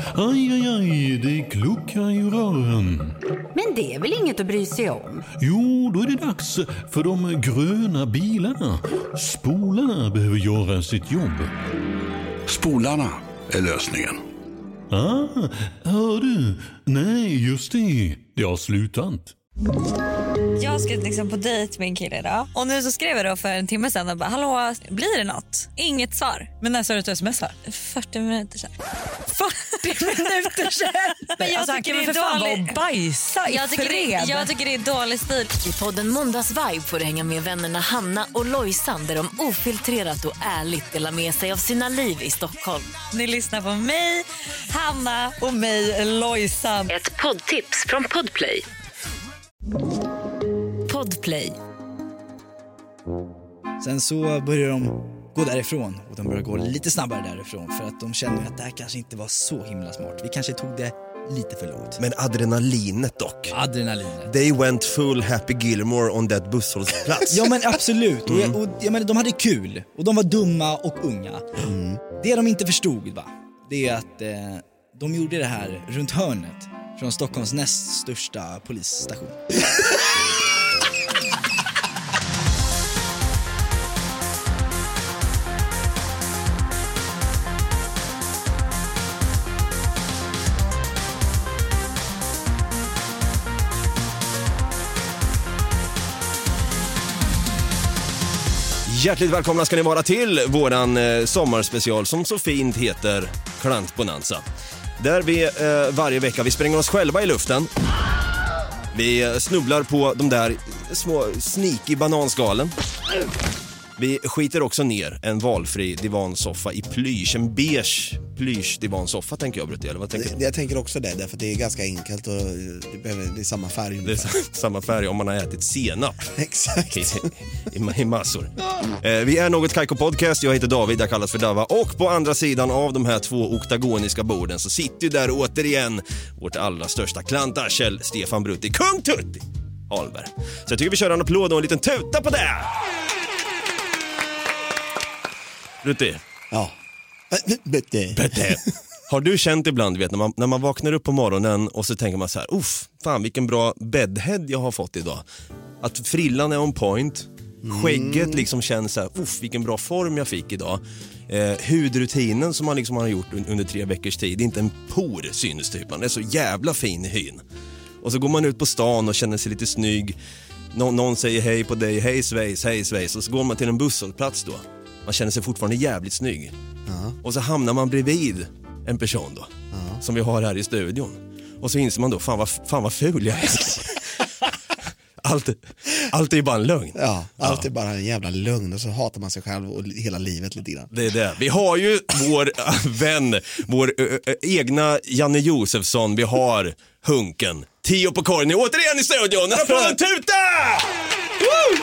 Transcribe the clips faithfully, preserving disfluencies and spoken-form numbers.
Aj, aj, aj, det kluckar i rören. Men det är väl inget att bry sig om? Jo, då är det dags för de gröna bilarna. Spolarna behöver göra sitt jobb. Spolarna är lösningen. Ah, hör du? Nej, just det. Det har slutat. Jag ska liksom på dejt med en kille idag. Och nu så skrev jag då för en timme sedan och bara, hallå, blir det något? Inget svar. Men när sa du att du smsar? fyrtio minuter sedan. fyrtio minuter sedan? Men jag alltså, tycker han det är för fan dålig... vara bajsa jag tycker, det, jag tycker det är dålig stil. I podden Måndagsvibe får du hänga med vännerna Hanna och Lojsan, där de ofiltrerat och ärligt delar med sig av sina liv i Stockholm. Ni lyssnar på mig, Hanna och mig, Lojsan. Ett poddtips från Podplay. Podplay. Sen så börjar de gå därifrån och de börjar gå lite snabbare därifrån för att de känner att det här kanske inte var så himla smart. Vi kanske tog det lite för långt. Men adrenalinet dock. Adrenalinet. They went full Happy Gilmore on that busshållplats. Ja men absolut. Mm. Och, jag, och jag menar, de hade kul och de var dumma och unga. Mm. Det de inte förstod, va, det är att eh, de gjorde det här runt hörnet från Stockholms näst största polisstation. Hjärtligt välkomna ska ni vara till våran eh, sommarspecial som så fint heter Klantbonanza. Där vi eh, varje vecka, vi spränger oss själva i luften. Vi eh, snubblar på de där små sneaky bananskalen. Vi skiter också ner en valfri divansoffa i plysch, en beige plysch divansoffa tänker jag, Brutti, eller vad tänker det, du? Jag tänker också det, därför det är ganska enkelt och det, behöver, det är samma färg. Det är samma färg om man har ätit senap. Exakt. I, i, i massor. Eh, vi är Något Kaiko Podcast, jag heter David, jag kallas för Dava. Och på andra sidan av de här två oktagoniska borden så sitter ju där återigen vårt allra största klantarsel, Stefan Brutti, Kung Tutti Alberg. Så jag tycker vi kör en applåd och en liten tuta på det. Brutti. Ja. Brutti. Brutti. Har du känt ibland, vet, när man, när man vaknar upp på morgonen och så tänker man så här, uff, fan vilken bra bedhead jag har fått idag. Att frillan är on point, mm. Skägget liksom känns så här, uff vilken bra form jag fick idag. Eh, hudrutinen som man liksom har gjort under tre veckors tid, inte en por syns typ, man är så jävla fin i hyn. Och så går man ut på stan och känner sig lite snygg. Nå- någon säger hej på dig, hej Svejs, hej Svejs. Och så går man till en busshållplats då. Man känner sig fortfarande jävligt snygg. Uh-huh. Och så hamnar man bredvid en person då. Uh-huh. Som vi har här i studion. Och så inser man då, fan vad, fan vad ful jag är. allt, allt är ju bara en lögn. Ja, allt ja. är bara en jävla lögn. Och så hatar man sig själv och hela livet lite grann. Det är det. Vi har ju vår vän, vår ö, ö, egna Janne Josefsson. Vi har Hunken. Tio på korgen återigen i studion. En applåd och tuta! Woo!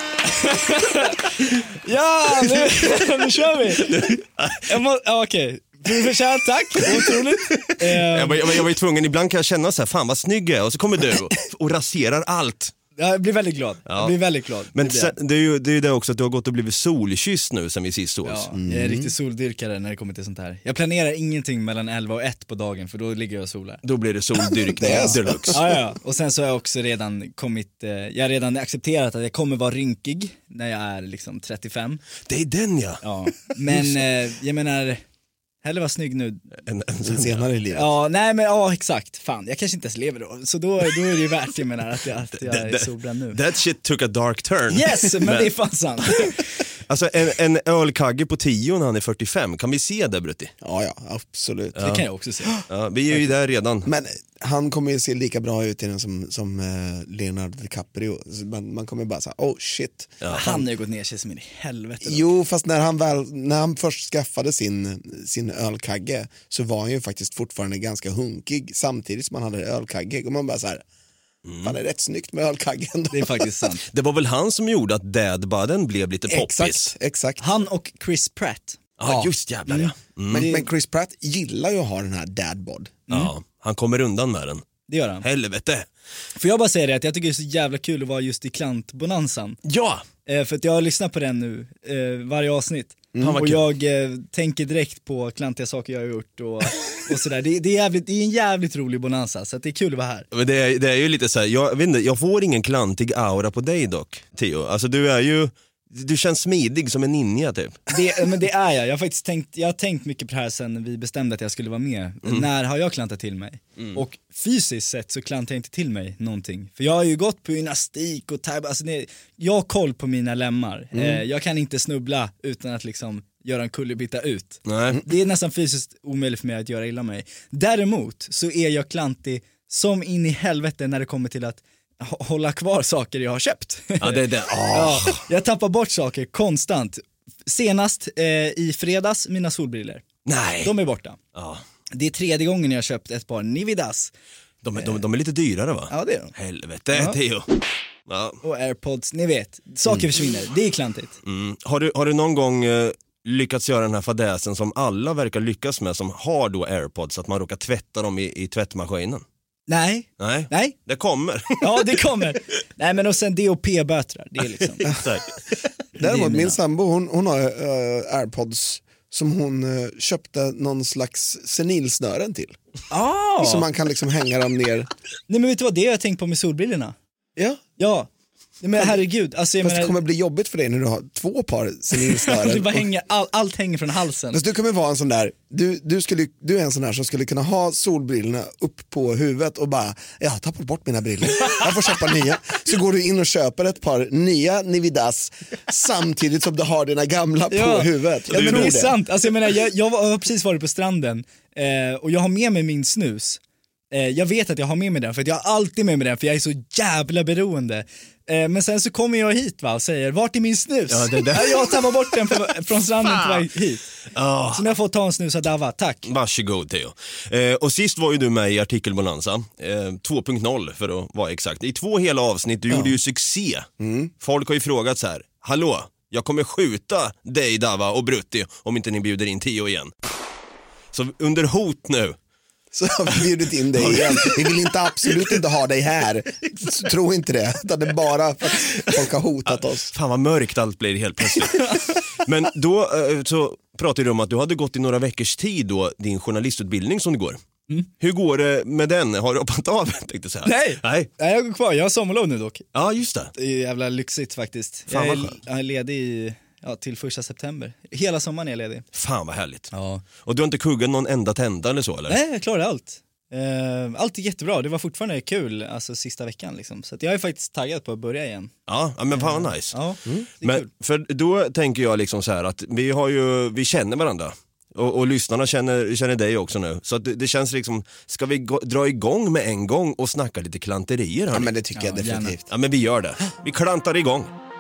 Ja, nu, nu kör vi. Jag må, ja, okej. Förtjänt, tack. Otroligt. Um. Jag, var, jag var ju tvungen, ibland kan jag känna så här, fan vad snygg jag är. Och så kommer du och, och raserar allt. Jag blir väldigt glad. Ja. Jag blir väldigt glad. Men det, sen, det är ju det, är det också att du har gått och blivit solkysst nu sen vi sist sågs. Ja, mm. Jag är riktigt soldyrkare när det kommer till sånt här. Jag planerar ingenting mellan elva och ett på dagen, för då ligger jag och solar. Då blir det soldyrkning deluxe. Ja, ja. Och sen så har jag också redan kommit, eh, jag har redan accepterat att jag kommer vara rynkig när jag är liksom trettiofem. Det är den ja. Ja. Men eh, jag menar, hellre vara snygg nu en, en, en senare i livet. Ja, nej men ja, exakt. Fan, jag kanske inte ens lever då. Så då, då är det ju värt, jag menar, att jag, att jag är solbränd nu. That shit took a dark turn. Yes, men, men det är fan sant. Alltså en, en ölkagge på tio när han är fyrtiofem, kan vi se det, Brutti? Ja, ja, absolut. Ja. Det kan jag också se. Ja, vi är ju där redan. Men han kommer ju se lika bra ut i den som, som uh, Leonardo DiCaprio. Man, man kommer bara säga, oh shit. Ja, han, han har ju gått ner sig som in i helvete. Då. Jo, fast när han, väl, när han först skaffade sin, sin ölkagge så var han ju faktiskt fortfarande ganska hunkig samtidigt som han hade ölkagge. Och man bara så här, mm. fan, det är rätt snyggt med ölkaggen. Det är faktiskt sant. Det var väl han som gjorde att dadbudden blev lite poppis. Exakt, exakt. Han och Chris Pratt. Ja, just jävlar ja. Mm. Men, men Chris Pratt gillar ju att ha den här dadbod. Mm. Ja, han kommer undan med den. Det gör han. Helvete. Får jag bara säga det att jag tycker det är så jävla kul att vara just i klantbonanzan. Ja. Eh, för att jag har lyssnat på den nu, eh, varje avsnitt. Mm. vad Och kul. jag eh, tänker direkt på klantiga saker jag har gjort och, och sådär. Det, det, är jävligt, det är en jävligt rolig bonanza, så att det är kul att vara här. Men det, är, det är ju lite så här, jag vet inte, jag får ingen klantig aura på dig dock, Theo. Alltså du är ju, du känns smidig som en ninja typ. Det, men det är jag. Jag har faktiskt tänkt, jag har tänkt mycket på det här sen vi bestämde att jag skulle vara med. Mm. När har jag klantat till mig? Mm. Och fysiskt sett så klantar jag inte till mig någonting. För jag har ju gått på gymnastik och tab- alltså det, jag har koll på mina lemmar. Mm. Eh, jag kan inte snubbla utan att liksom göra en kullerbytta ut. Nej. Det är nästan fysiskt omöjligt för mig att göra illa mig. Däremot så är jag klantig som in i helvete när det kommer till att h- hålla kvar saker jag har köpt. Ja, det är det. Ja, jag tappar bort saker konstant. Senast eh, i fredags, mina solbriller. Nej. De är borta. Ja. Det är tredje gången jag har köpt ett par Nividas. De, är- de, de är lite dyrare va? Ja, det är de. Helvete, Ja. Theo. Ja. Och AirPods, ni vet. Saker försvinner, det är klantigt. Mm. Har, du, har du någon gång eh, lyckats göra den här fadäsen som alla verkar lyckas med, som har då AirPods, att man råkar tvätta dem i, i tvättmaskinen? Nej, Nej, nej. det kommer. Ja, det kommer. Nej, men och sen D O P-bötrar, det är liksom. Exakt. Däremot mina. min sambo, hon, hon har uh, AirPods som hon uh, köpte någon slags senilsnören till. Ah! Så man kan liksom hänga dem ner. Nej, men vet du vad, det har jag tänkt på med solbrillorna. Ja. Ja, men herregud. Alltså, jag Fast det menar, kommer bli jobbigt för dig när du har två par senilsnören. det bara Och- hänger, all, allt hänger från halsen. Fast du kommer vara en sån där, du, du, skulle, du är en sån där som skulle kunna ha solbrillorna upp på huvudet och bara, jag har tappat bort mina brillor, jag får köpa nya. Så går du in och köper ett par nya Nividas samtidigt som du har dina gamla på Ja. huvudet. Ja, men tror det är sant. Alltså, jag, menar, jag, jag var- jag har precis varit på stranden eh, och jag har med mig min snus. Eh, jag vet att jag har med mig den för att jag har alltid med mig den för jag är så jävla beroende. Eh, men sen så kommer jag hit va, och säger, vart är min snus? Ja, det där. Jag tappar bort den för, från stranden på väg hit. Ah. Så nu har jag fått ta en snus av Dava, tack. Varsågod Theo. Eh, och sist var ju du med i Artikelbonanza, eh, två punkt noll för att vara exakt. I två hela avsnitt, du gjorde ju succé. Folk har ju frågat så här, hallå, jag kommer skjuta dig Dava och Brutti om inte ni bjuder in Theo igen. Så under hot nu. Så har vi bjudit in dig igen. Vi vill inte absolut inte ha dig här. Tro inte det. Utan det är bara för att folk har hotat oss. Fan vad mörkt allt blir helt plötsligt. Men då eh, så pratade du om att du hade gått i några veckors tid då, din journalistutbildning som du går. Mm. Hur går det med den? Har du hoppat av? Tänkte säga. Nej. Nej. Nej, jag går kvar, jag har sommarlov nu dock. Ja, just det. Det är jävla lyxigt faktiskt. Fan, jag, vad är, skönt. jag är ledig i, ja, till första september. Hela sommaren är jag ledig. Fan vad härligt. Ja. Och du har inte kuggat någon enda tenta eller så eller? Nej, jag klarade allt. Uh, allt är jättebra, det var fortfarande kul alltså sista veckan liksom. Så att jag är faktiskt taggad på att börja igen. Ja, ja, men fan vad nice. Ja, det är Men kul. för då tänker jag liksom så här att vi har ju, vi känner varandra. Och, och lyssnarna känner, känner dig också nu. Så att det, det känns liksom, ska vi gå, dra igång med en gång och snacka lite klanterier här? Ja, men det tycker jag Ja, definitivt. gärna. Ja, men vi gör det. Vi klantar igång.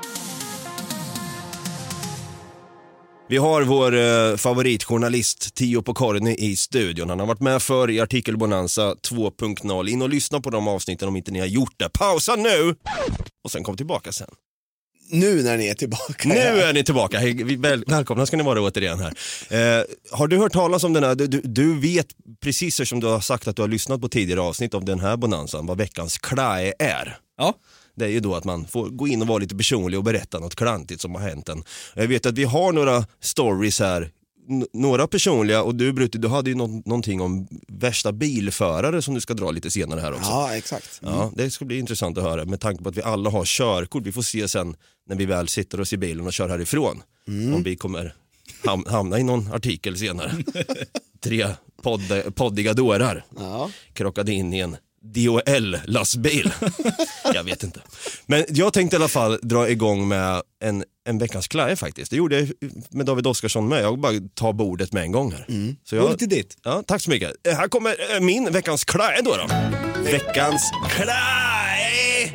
Vi har vår eh, favoritjournalist Theo Pokorny i studion. Han har varit med för i Artikelbonanza två punkt noll. In och lyssna på de avsnitten om inte ni har gjort det. Pausa nu! Och sen kom tillbaka sen. Nu när ni är tillbaka. Nu ja. är ni tillbaka. Hej, vi- väl, välkomna ska ni vara återigen här. Eh, har du hört talas om den här? Du, du, du vet precis som du har sagt att du har lyssnat på tidigare avsnitt av den här bonanzan vad veckans klae är. Ja. Det är ju då att man får gå in och vara lite personlig och berätta något klantigt som har hänt en. Jag vet att vi har några stories här, N- några personliga, och du Brutti, du hade ju nå- någonting om värsta bilförare som du ska dra lite senare här också. Ja, exakt. Ja, det ska bli intressant att höra med tanke på att vi alla har körkort. Vi får se sen när vi väl sitter oss i bilen och kör härifrån om vi kommer ham- hamna i någon artikel senare. Tre podd- poddiga dårar Ja. krockade in i en D H L-lastbil. Jag vet inte. Men jag tänkte i alla fall dra igång med en, en veckans klae faktiskt. Det gjorde jag med David Oskarsson med. Jag bara ta bordet med en gång här. Mm. Så jag, Gå till ditt. ja, tack så mycket. Eh, Här kommer eh, min veckans klae då då. Veckans klae!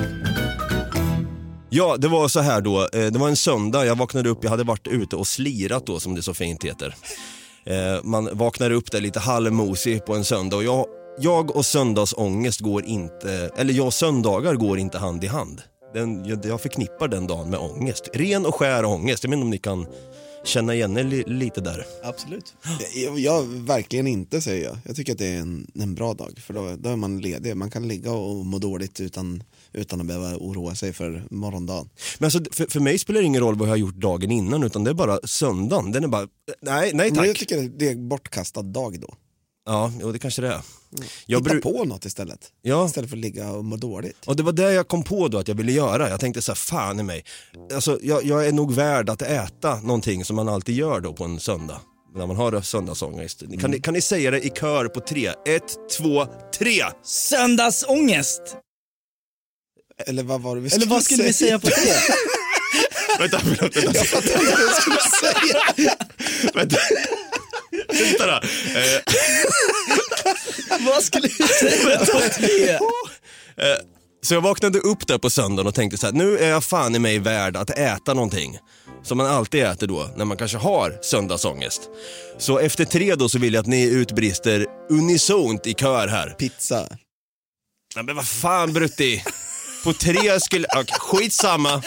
Ja, det var så här då. Eh, Det var en söndag, jag vaknade upp, jag hade varit ute och slirat då som det så fint heter. Eh, Man vaknar upp där lite halvmosig på en söndag och jag, jag och söndagsångest går inte, eller jag och söndagar går inte hand i hand. Den, jag, jag förknippar den dagen med ångest. Ren och skär ångest, jag vet inte om ni kan känna igen er li- lite där. Absolut. Jag, jag verkligen inte, säger jag. Jag tycker att det är en, en bra dag, för då, då är man ledig. Man kan ligga och må dåligt utan, utan att behöva oroa sig för morgondagen. Men alltså, för, för mig spelar det ingen roll vad jag har gjort dagen innan, utan det är bara söndagen. Den är bara, nej, nej tack. Men jag tycker det är en bortkastad dag då. Ja, jo, det kanske det är. Jag Jag Hitta bru- på något istället. Ja. Istället för att ligga och må dåligt. Och det var det jag kom på då att jag ville göra. Jag tänkte så här, fan i mig. Alltså, jag, jag är nog värd att äta någonting som man alltid gör då på en söndag. När man har söndagsångest. Mm. Kan, ni, kan ni säga det i kör på tre? Ett, två, tre! Söndagsångest! Eller vad var det vi Eller vad skulle vi säga på det? Vänta, förlåt, vänta. Jag fattar inte vad jag skulle säga. Vänta. Vänta då. Eh, Vad skulle vi säga på det? eh, så jag vaknade upp där på söndagen och tänkte så här, nu är jag fan i mig värd att äta någonting. Som man alltid äter då, när man kanske har söndagsångest. Så efter tre då så vill jag att ni utbrister unisont i kör här. Pizza. Nej, men vad fan, Brutti? På tre skulle... Okay, skitsamma.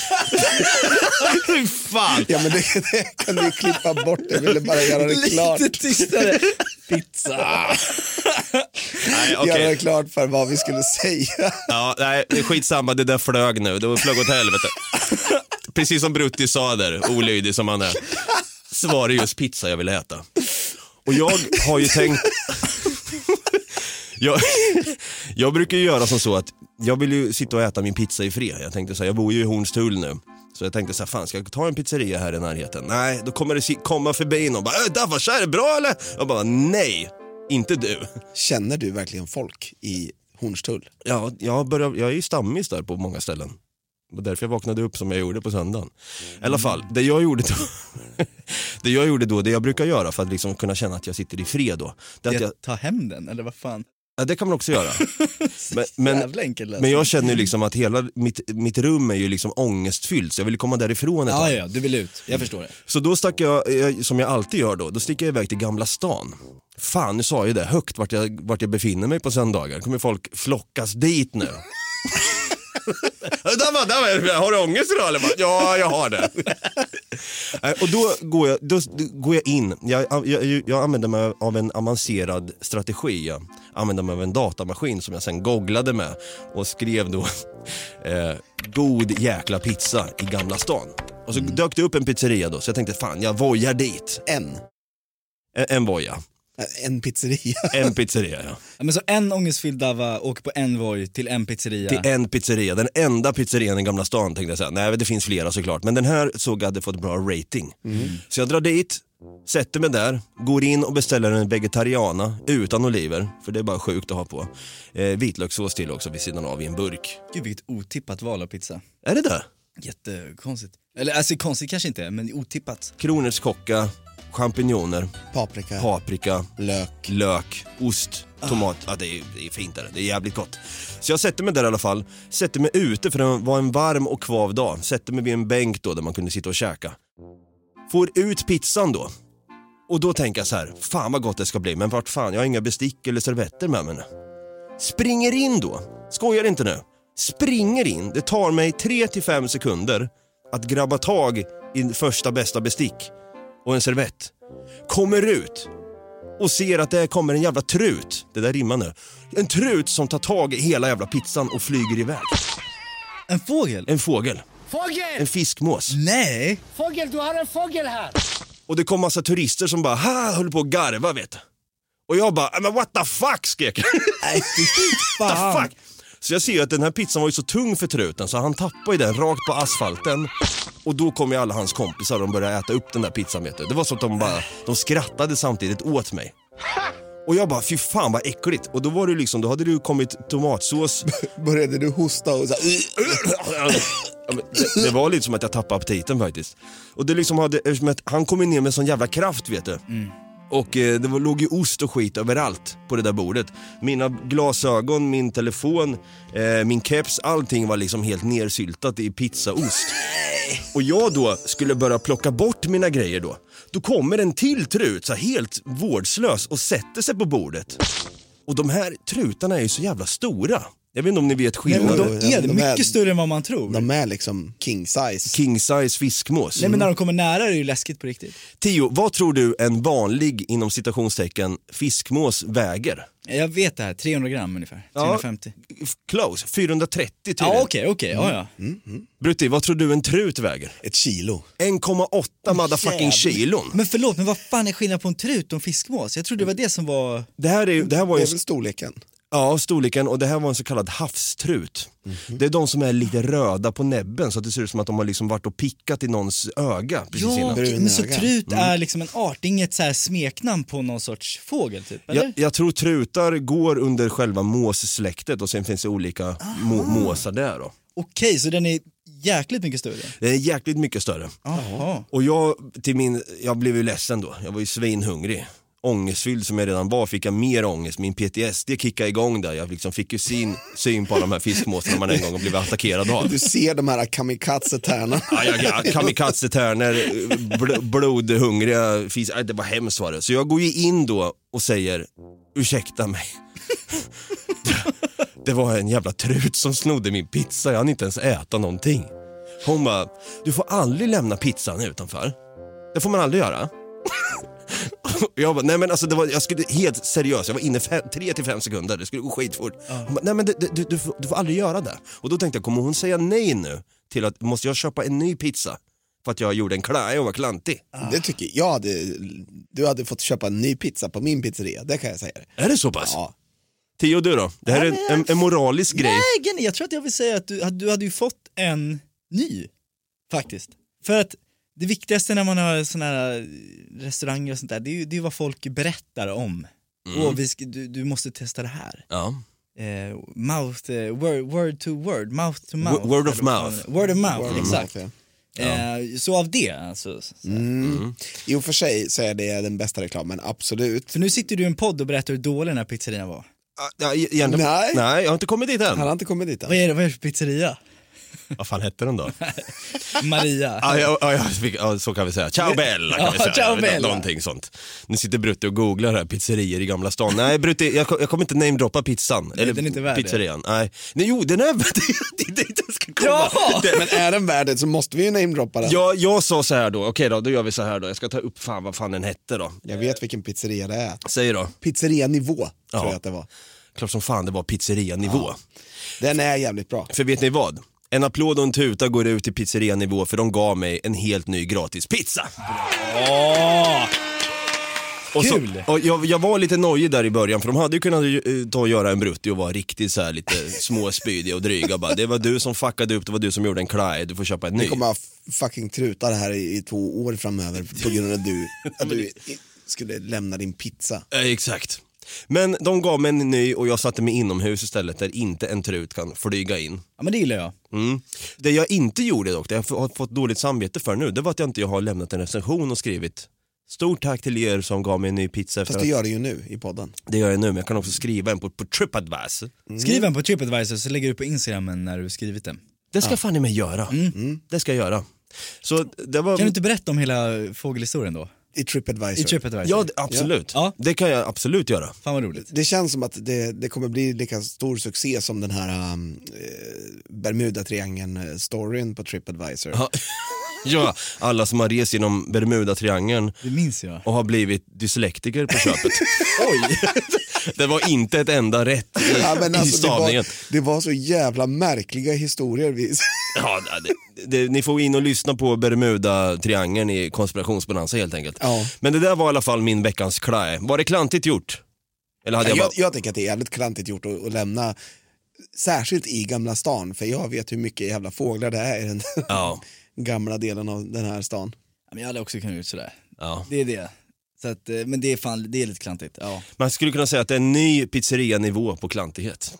Hur fan? Ja, men det, det kan du klippa bort. Jag ville bara göra det klart. Lite tystare. Pizza. Nej, okay. Göra det klart för vad vi skulle säga. Ja, nej, det är skitsamma. Det där flög nu. Det flög åt helvete. Precis som Brutti sa där, olydig som han är, så var det just pizza jag ville äta. Och jag har ju tänkt... jag, jag brukar ju göra som så att jag vill ju sitta och äta min pizza i fred. Jag tänkte så här, jag bor ju i Hornstull nu. Så jag tänkte så här, fan, ska jag ta en pizzeria här i närheten? Nej, då kommer det komma förbi någon och bara, äh, Davas, är det bra eller? Jag bara, nej, inte du. Känner du verkligen folk i Hornstull? Ja, jag, börjar, jag är ju stammis där på många ställen. Det var därför jag vaknade upp som jag gjorde på söndagen. I alla fall, det jag gjorde då, det jag gjorde då, det jag brukar göra för att liksom kunna känna att jag sitter i fred då. Det, att jag, Ta hem den, eller vad fan? ja, det kan man också göra. men, men, men jag känner ju liksom att hela mitt, mitt rum är ju liksom ångestfyllt, så jag vill komma därifrån ett Ja, tag. ja, du vill ut. Jag förstår det. Så då stack jag, jag, som jag alltid gör då, då sticker jag iväg till Gamla stan. Fan, nu sa jag ju det högt vart jag, vart jag befinner mig på söndagar. Kommer folk flockas dit nu? där var, där var, har du ångest idag eller? Ja, jag har det. Och då går jag, då, då går jag in. Jag, jag, jag använder mig av en avancerad strategi. Jag använder mig av en datamaskin som jag sen googlade med och skrev då eh, god jäkla pizza i Gamla stan. Och så mm. dök det upp en pizzeria då, så jag tänkte fan, jag vojar dit. En? En, en voja. En pizzeria. En pizzeria, ja. Ja, men så en ångestfylld Dava åker på en voj till en pizzeria. Till en pizzeria, den enda pizzerian i Gamla stan, tänkte jag säga. Nej, det finns flera såklart, men den här såg hade fått bra rating. Mm. Så jag drar dit, sätter mig där, går in och beställer en vegetariana utan oliver, för det är bara sjukt att ha på. Eh, vitlökssås till också vid sidan av i en burk. Gud, vilket otippat val av pizza. Är det där? Jättekonstigt. Eller alltså konstigt kanske inte, men otippat. Kronärtskocka, champinjoner, paprika, paprika lök, lök, ost, tomat. Ah. Ja, det är, det är fint där. Det är jävligt gott. Så jag sätter mig där i alla fall. Sätter mig ute för det var en varm och kvav dag. Sätter mig vid en bänk då där man kunde sitta och käka. Får ut pizzan då. Och då tänker jag så här, fan vad gott det ska bli. Men vart fan, jag har inga bestick eller servetter med mig nu. Springer in då. Skojar inte nu. Springer in. Det tar mig tre till fem sekunder att grabba tag i första bästa bestick och en servett. Kommer ut och ser att det kommer en jävla trut. Det där rimmar nu. En trut som tar tag i hela jävla pizzan och flyger iväg. En fågel? En fågel. Fågel! En fiskmås. Nej. Fågel, du har en fågel här. Och det kom massa turister som bara ha, höll på att garva, vet du. Och jag bara, men what the fuck, skrek. Nej, what the fuck. Så jag ser att den här pizzan var ju så tung för truten, så han tappade den rakt på asfalten. Och då kom ju alla hans kompisar och de började äta upp den där pizzan, vet du. Det var så att de bara, de skrattade samtidigt åt mig. Och jag bara, fy fan vad äckligt. Och då var det liksom, då hade det ju kommit tomatsås. Började du hosta och så det, det var lite som att jag tappade aptiten faktiskt. Och det liksom hade, han kom ner med sån jävla kraft, vet du. Mm. Och eh, det var, låg ju ost och skit överallt på det där bordet. Mina glasögon, min telefon, eh, min keps, allting var liksom helt nersyltat i pizzaost. Och jag då skulle börja plocka bort mina grejer då. Då kommer en till trut, så helt vårdslös, och sätter sig på bordet. Och de här trutarna är ju så jävla stora. Jag vet inte om ni vet Nej, men skillnaden. de är de mycket är- större än vad man tror. De är liksom king size. King size fiskmås. Nej men när de kommer nära är det ju läskigt på riktigt. Tio, vad tror du en vanlig inom citationstecken fiskmås väger? Jag vet det här, trehundra gram ungefär, Ja. trehundrafemtio. Close, fyrahundratrettio tydligen. Ja okej, okej, ja ja. Brutti, vad tror du en trut väger? Ett kilo. en komma åtta motherfucking Jävlar. kilon. Men förlåt, men vad fan är skillnaden på en trut och en fiskmås? Jag trodde det var det som var... Det här, är, det här var Det ju är väl storleken. ja, storleken, och det här var en så kallad havstrut. Det är de som är lite röda på näbben så att det ser ut som att de har liksom varit och pickat i någons öga precis Ja, innan. okej, men så öga. trut är liksom en art, det är inget så här smeknamn på någon sorts fågel typ, eller? Jag, jag tror trutar går under själva måssläktet och sen finns det olika må, måsar där då. Okej, så den är jäkligt mycket större? Det är jäkligt mycket större. Jaha. Och jag, till min, jag blev ju ledsen då, jag var ju svinhungrig. Ångestfylld som jag redan var fick jag mer ångest, min P T S D kickade igång där. Jag liksom fick ju syn, syn på de här fiskmåsarna man en gång blev attackerad av. Du ser de här kamikaze-tärnorna. Ja, jag, jag, kamikaze-tärnor, bl, blodhungriga fisk, det var hemskt var det. Så jag går ju in då och säger, ursäkta mig. Det var en jävla trut som snodde min pizza, jag hann inte ens äta någonting. Hon bara, du får aldrig lämna pizzan utanför. Det får man aldrig göra. Jag bara, nej men alltså det var, jag skulle helt seriöst, jag var inne fem, tre till fem sekunder, det skulle gå skitfort. Hon bara, nej men det, det, du, du, får, du får aldrig göra det. Och då tänkte jag, kommer hon säga nej nu till att, måste jag köpa en ny pizza? För att jag gjorde en klaj och var klantig. Det tycker jag, jag hade, du hade fått köpa en ny pizza på min pizzeria, det kan jag säga. Är det så pass? Ja. Tio, du då? Det här Ja, är men en, jag- en moralisk grej. Nej, Genny, jag tror att jag vill säga att du, att du hade ju fått en ny, faktiskt. För att det viktigaste när man har såna här restauranger och sånt där, det är ju det är vad folk berättar om. Mm. Och vi ska, du, du måste testa det här. Ja. Eh, mouth, eh, word, word to word, mouth to mouth. Word of Eller vad fan- mouth. Word of mouth, Word of exakt. mouth, Eh, så av det, alltså. Så, Mm. I och för sig så är det den bästa reklamen, absolut. För nu sitter du i en podd och berättar hur dålig den här pizzerian var. Ja, egentligen, Nej. nej, jag har inte kommit dit än. Han har inte kommit dit än. Vad är det, vad är det för pizzeria? Vad fan hette den då? Maria. Ja, ja, ja, jag fick- ja, så kan vi säga. Ciao Bella kan Ja, vi säga. ciao Jag vet inte, Bella. någonting sånt. Nu sitter Brutti och googlar här pizzerier i Gamla stan. Nej Brutti, jag, jag kommer inte namedroppa pizzan. Nej, den är inte värd det. pizzerian. Nej. Nej, jo den är värd det. Det är dit jag ska komma. Ja! Det, Men är den värd det så måste vi ju namedroppa den. jag, jag sa så här då, okej då, då gör vi så här då. Jag ska ta upp fan vad fan den hette då. Jag vet vilken pizzeria det är. Säg då. Pizzeria-nivå Ja. tror jag att det var. Klart som fan det var pizzeria-nivå. Den är jävligt bra. För vet ni vad? En applåd och en tuta går ut till pizzeria-nivå för de gav mig en helt ny gratis pizza. Åh! Och, så, Kul. och jag, jag var lite nojig där i början för de hade ju kunnat eh, ta och göra en Brutti och vara riktigt så här lite småspydiga och dryga. Bara, det var du som fuckade upp, det var du som gjorde en klaj, du får köpa en ny. Vi kommer ha fucking truta det här i, i två år framöver på grund av att du, att du i- skulle lämna din pizza. Eh, exakt. Men de gav mig en ny och jag satte mig inomhus istället där inte en trut kan flyga in. Ja men det gillar jag. Mm. Det jag inte gjorde dock, det jag har fått dåligt samvete för nu, det var att jag inte har lämnat en recension och skrivit stort tack till er som gav mig en ny pizza. Fast För det att, gör det ju nu i podden. det gör jag nu, men jag kan också skriva en på, på TripAdvisor. Skriv en på TripAdvisor så lägger du på Instagram när du skrivit den. Det ska fan i mig göra. Mm. Det ska jag göra. Så det var... Kan du inte berätta om hela fågelhistorien då? I TripAdvisor. I TripAdvisor? Ja, det- absolut. Ja. Det kan jag absolut göra. Fan vad roligt. Det känns som att det, det kommer bli lika stor succé som den här um, eh, Bermuda-triangeln-storyn på TripAdvisor. Ja. Ja, alla som har rest genom Bermuda-triangeln Det minns jag. och har blivit dyslektiker på köpet. Oj! Det var inte ett enda rätt i, Ja, men i alltså, det, stavningen. var, det var så jävla märkliga historier. Vi... Ja, det, det, ni får in och lyssna på Bermuda-triangeln i konspirationsbonanza helt enkelt. Ja. Men det där var i alla fall min veckans klaj. Var det klantigt gjort? Eller hade Jag, jag bara... jag tycker att det är jävligt klantigt gjort att, att lämna, särskilt i Gamla stan, för jag vet hur mycket jävla fåglar det är i den Ja, gamla delen av den här stan. Ja, men jag hade också kunnat gjort sådär. ja. Det är det. Så att, eh, men det är fan, det är lite klantigt. Ja. Man skulle kunna säga att det är en ny pizzeria-nivå på klantighet.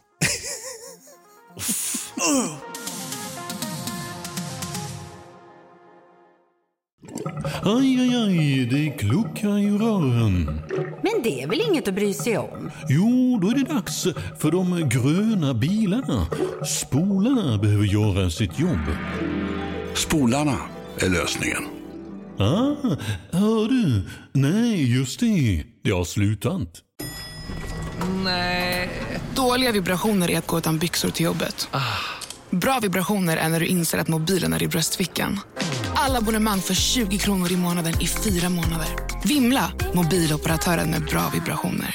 Aj, aj, aj, det kluckar i rören. Men det är väl inget att bry sig om? Jo, då är det dags för de gröna bilarna. Spolarna behöver göra sitt jobb. Spolarna är lösningen. Ah, hör du? Nej, just det. Det har slutat. Nej, Dåliga vibrationer är att gå utan byxor till jobbet. Bra vibrationer är när du inser att mobilen är i bröstfickan. Alla abonnemang för tjugo kronor i månaden i fyra månader. Vimla, mobiloperatören med bra vibrationer.